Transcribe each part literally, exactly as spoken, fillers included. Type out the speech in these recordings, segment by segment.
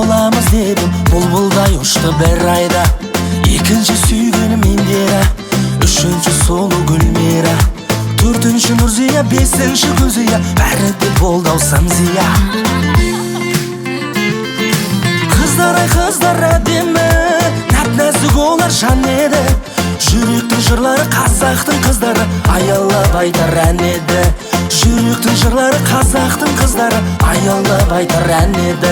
боламыз дедім, бұлбұлдай ұшты бір айда. Екінші сүйгенім Индира, үшінші сұлу Гүлмира, төртінші Нұрзия, бесінші Гүлзия, бәрі де болды ау Самзия. Қыздар ай қыздар әдемі, нәп-нәзік олар жан еді. Жүректің жырлары қазақтың қыздары, аялап айтар ән еді. Жүректің жырлары қазақтың қыздары, аялап айтар ән еді.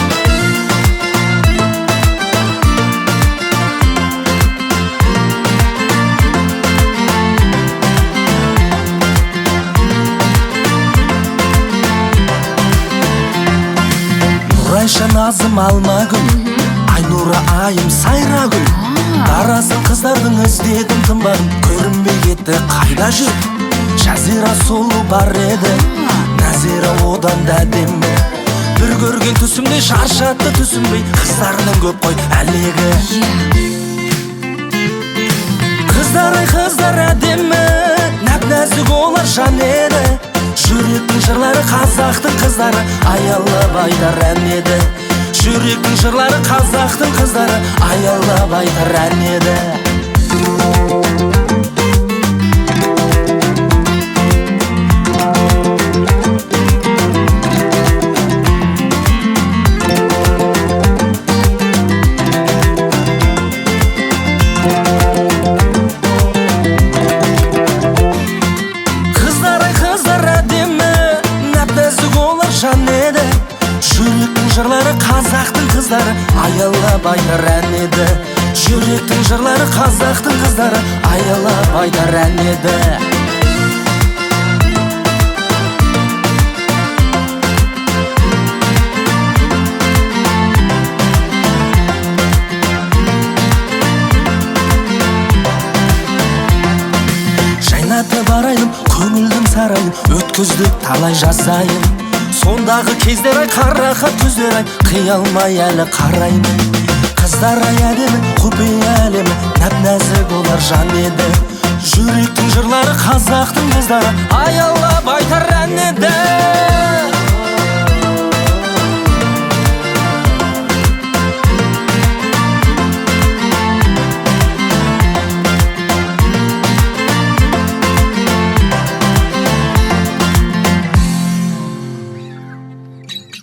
Нұрайша Назым Алмагүл, Айнура айым Сайрагүл, дарасын қыздардың іздедім тынбадым, көрінбей кетті қайда жүр. Жазира сұлу бар еді, Назира одан да әдемі. Бір көрген түсімде шаршатты түсінбей, қыздарының көп қой әлегі. Қыздар ай қыздар әдемі, нәп-нәзік олар жан еді. Жүректің жырлары қазақтың қыздары, аялап айтар ән еді. Жүректің жырлары қазақтың қыздары, аялап айтар ән еді. Қыздар ай қыздар әдемі, нәп-нәзік олар жан еді. Жүректің жырлары қазақтың қыздары, аялап айтар ән еді. Жүректің жырлары қазақтың қыздары, аялап айтар ән еді. Жайнатып арайым, көңілдің сарайын, өткіздік талай жасайын. Сондағы кездер ай қарақат көздер ай, қия алмай әлі қараймын. Қыздар ай әдемі, құпия әлемі, нәп-нәзік олар жан еді. Жүректің жырлары қазақтың қыздары, аялап айтар ән еді.